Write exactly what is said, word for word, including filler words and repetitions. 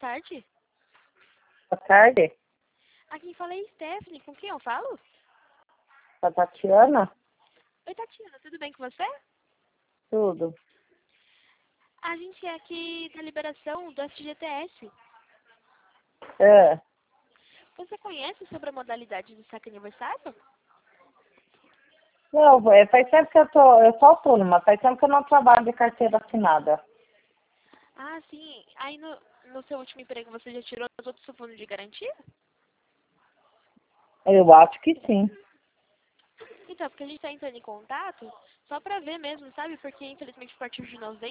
tarde. Boa tarde. Aqui quem fala é Stephanie. Com quem eu falo? A Tatiana? Oi, Tatiana. Tudo bem com você? Tudo. A gente é aqui da liberação do F G T S. É. Você conhece sobre a modalidade do saque aniversário? Não, é, faz tempo que eu tô, eu sou autônoma, faz tempo que eu não trabalho de carteira assinada. Ah, sim. Aí no, no seu último emprego você já tirou todo o seu fundo de garantia? Eu acho que sim. Então, porque a gente está entrando em contato só para ver mesmo, sabe? Porque infelizmente a partir de novembro